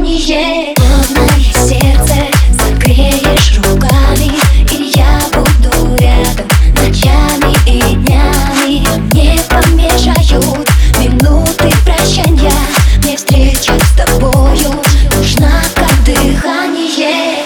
дыхание. Мое сердце согреешь руками, и я буду рядом ночами и днями. Не помешают минуты прощания, мне встреча с тобою нужна как дыхание.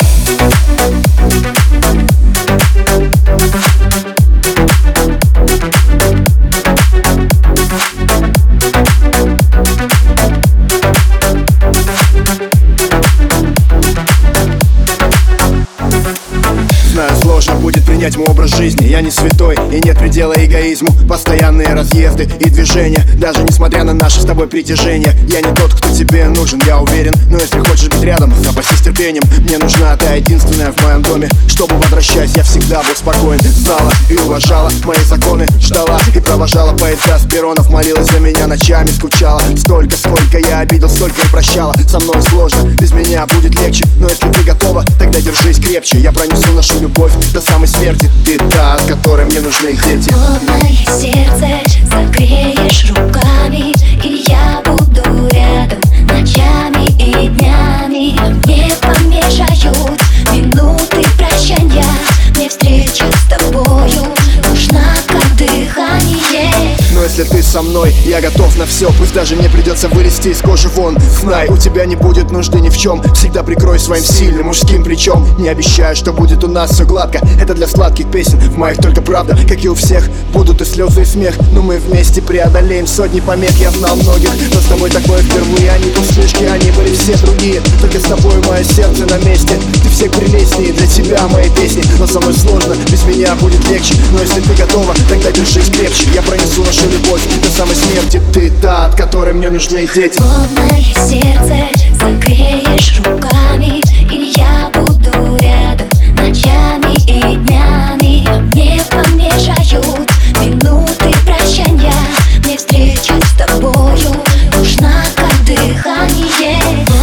Знаю, сложно будет принять мой образ жизни. Я не святой и нет предела эгоизму. Постоянные разъезды и движения, даже несмотря на наше с тобой притяжение. Я не тот, кто тебе нужен, я уверен. Но если хочешь быть рядом, запасись терпением. Мне нужна та единственная в моем доме, чтобы, возвращаясь, я всегда был спокоен. Знала и уважала мои законы, ждала и провожала поезда с перронов. Молилась за меня ночами, скучала. Столько, сколько я обидел, столько и прощала. Со мной сложно, без меня будет легче. Но если ты готова, тогда держись крепче. Я пронесу нашу любовь до самой смерти. Ты та, от которой мне нужны дети. Мое сердце согреешь руками, и я буду рядом ночами и днями. Не помешают минуты прощания, мне встреча с тобою нужна как дыхание. Но если ты со мной, я готов на все. Пусть даже мне придется вылезти из кожи вон. Знай, у тебя не будет нужды ни в чем. Всегда прикрой своим сильным мужским плечом. Не обещаю, что будет у нас все гладко. Это для сладких песен, в моих только правда. Как и у всех, будут и слезы, и смех. Но мы вместе преодолеем сотни помех. Я знал многих, но с тобой такое впервые. Они пустышки, они были все другие. Только с тобой мое сердце на месте. Ты всех прелестнее, для тебя мои песни. Но со мной сложно, без меня будет легче. Но если ты готова, тогда держись крепче. Я пронесу нашу любовь до самой смерти. Ты та, от которой мне нужны дети. Мое сердце согреешь руками, и я буду рядом ночами и днями. Не помешают минуты прощания, мне встреча с тобою нужна как дыхание.